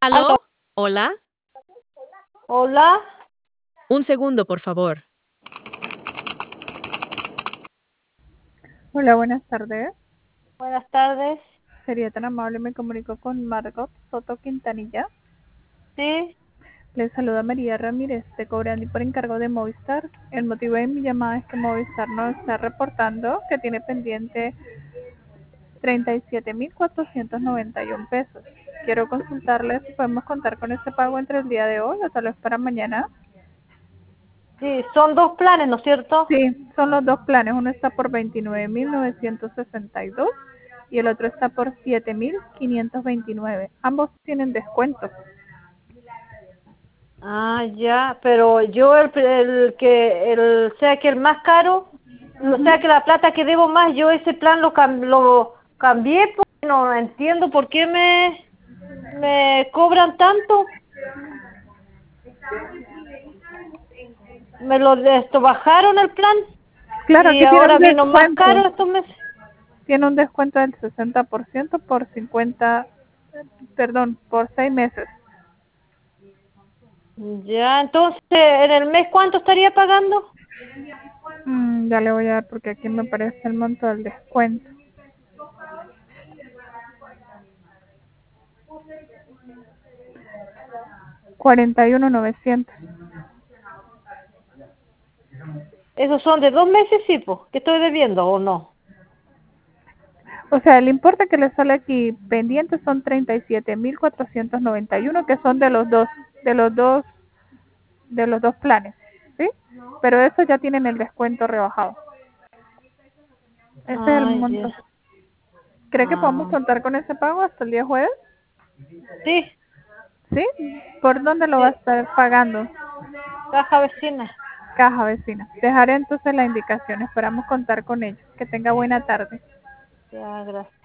Aló, ¿Aló? ¿Hola? hola, Un segundo, por favor. Hola, buenas tardes. buenas tardes. Sería tan amable, me comunico con Margot Soto Quintanilla. Sí, Les saluda María Ramírez de Cobrandi por encargo de Movistar. El motivo de mi llamada es que Movistar nos está reportando que tiene pendiente 37.491 pesos. Quiero consultarles si podemos contar con este pago entre el día de hoy o tal vez para mañana. sí, son dos planes, ¿no es cierto? Sí, son los dos planes. Uno está por 29.962 y el otro está por 7.529. Ambos tienen descuento. Ah, ya, pero yo sea que el más caro, o sea que la plata que debo más, yo ese plan lo cambié, porque no entiendo por qué me cobran tanto. Bajaron el plan Claro, y aquí tiene un ahora vino más descuento. caro estos meses. Tiene un descuento del 60% por 6 meses. Ya, entonces, ¿en el mes cuánto estaría pagando? Ya le voy a dar porque aquí me aparece el monto del descuento. 41.900. ¿Esos son de 2 meses, sí, pues, que estoy debiendo o no? O sea, el importe que le sale aquí pendiente son 37.491 que son de los dos, de los dos planes, ¿sí? Pero eso ya tienen el descuento rebajado. Ese es el Ah, ya. monto. ¿Cree que podemos Ah, contar con ese pago hasta el día jueves? sí, ¿Sí? ¿Por dónde lo va a sí, estar pagando? caja vecina. Caja vecina. Dejaré entonces la indicación. Esperamos contar con ello. Que tenga buena tarde. Ya, gracias.